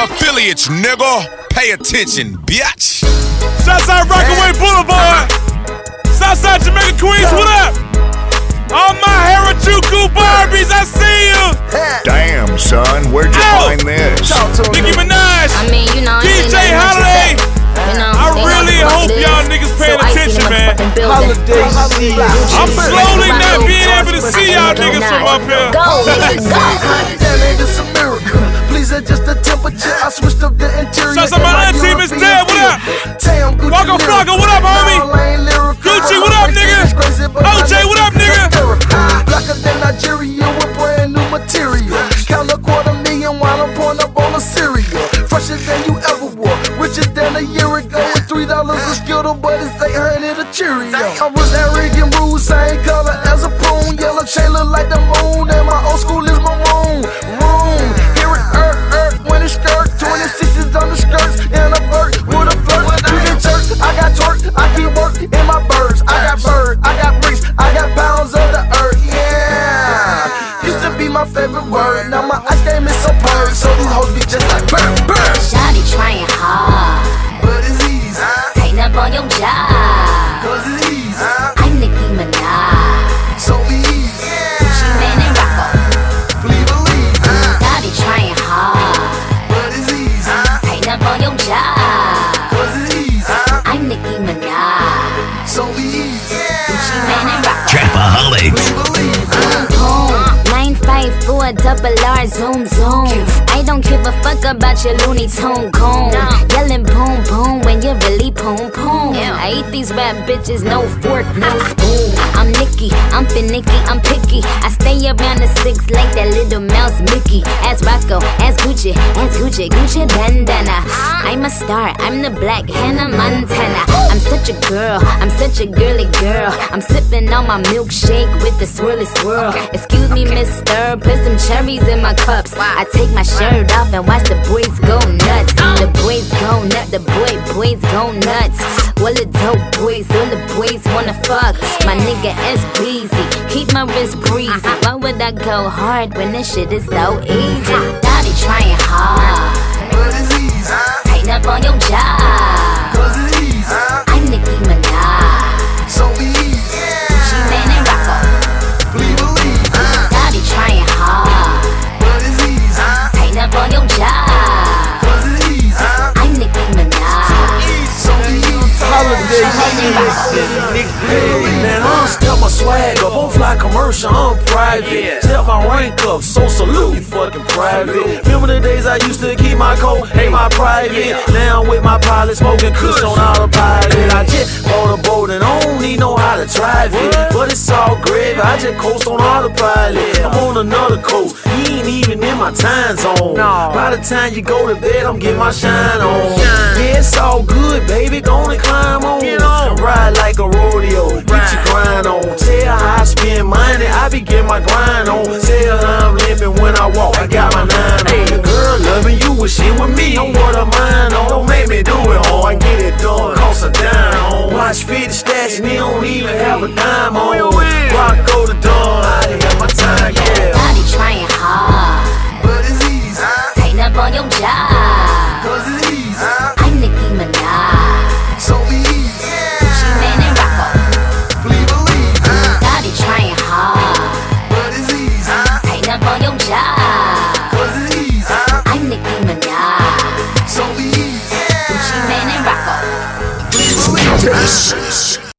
affiliates, nigga. Pay attention, bitch. Southside Rockaway Boulevard. Southside Jamaica Queens, what up? All my Harajuku Barbies, I see you. Damn, son, where'd you find this? Nicki Minaj. I mean, you know, DJ Holiday. I really hope y'all niggas paying attention, man. I'm slowly not being able to see y'all niggas from up here. That ain't just America. Please adjust the temperature. I switched up the interior. Shouts out my auntie, Miss Dad, what up? Waka Flocka, what up, homie? Gucci, what up, nigga? OJ, what up, nigga? Blacker than Nigeria with brand new material. Count $250,000 while I'm pouring up on a cereal. Fresher than you ever wore, richer than a year ago. With $3 a Skittle, but it's 800 a Cheerio. I was arrogant, rude, same color as a prune. Yellow chain look like the moon, and my old school is maroon. Hear it, when it's skirt. 26s on the skirts, and a bird with a flirt. You get jerk, I got twerk, I keep work in my birds. I got bird, I got bricks, I got pounds of the earth. Yeah, used to be my favorite word. Now my ice game is so purge, so these hoes be just like burn. Shawty trying hard, but it's easy. tighten up on your job, Cause it's easy. I'm Nicki Minaj, So be easy. Gucci Mane and Rocco. Please believe. Shawty trying hard, But it's easy. tighten up on your job, Cause it's easy. I'm Nicki Minaj, So be easy. Gucci Mane and Rocco. Trapaholics. Believe. Boom, 954 double R zoom zoom. I don't give a fuck about your Looney Tune goon. Yelling boom boom when you really boom boom. I eat these rap bitches, no fork, no spoon. I'm Nicki, I'm finicky, I'm picky. I stay around the six like that little mouse Mickey. As Rocco, as Gucci, Gucci bandana. I'm a star, I'm the black Hannah Montana. I'm such a girl, I'm such a girly girl. I'm sipping on my milkshake with the swirly swirl. Excuse me, mister, put some cherries in my cups. I take my shirt off and watch the boys go nuts. The boys go nuts, the boys go nuts. All the dope boys, all the boys wanna fuck. My nigga S breezy, keep my wrist breezy. Why would I go hard when this shit is so easy? Daddy trying hard, But it's easy. tighten up on your job. Cause it's easy. I'm Nicki Minaj, So be easy. Gucci Mane and Rocco. Please believe. Daddy trying hard, But it's easy. tighten up on your job. Cause it's easy. I'm Nicki Minaj. So be easy. Man, I don't step my swag up, I'm fly commercial, I'm private. Step my rank up, so salute, you fucking private. Remember the days I used to keep my coat, hate my private. Now I'm with my pilot, smoking kush on autopilot. I just bought a boat and I don't need know how to drive it. But it's all gravy, I just coast on autopilot. I'm on another coast, you ain't even in my time zone. By the time you go to bed, I'm getting my shine on. Yeah, it's all good, baby, gonna climb on. Ride like a rodeo, get your grind on. Tell how I spend money, I be getting my grind on. Tell how I'm living when I walk, I got my 9 on. The girl loving you when she with me, I'm what I'm mine on. Don't make me do it, ho, I get it done, cost a dime on. Watch 50 stats and he don't even have a dime on. Rocko the Dawn, I done have my time, yeah. Daddy trying hard, But it's easy. tighten up on your job. Cause it's easy. I'm Nicki Minaj, So be easy. Gucci Mane and Rocco. Please believe. Daddy trying hard, But it's easy. tighten up on your job. Cause it's easy. I'm Nicki Minaj, So be easy. Gucci Mane and Rocco. Please believe. This is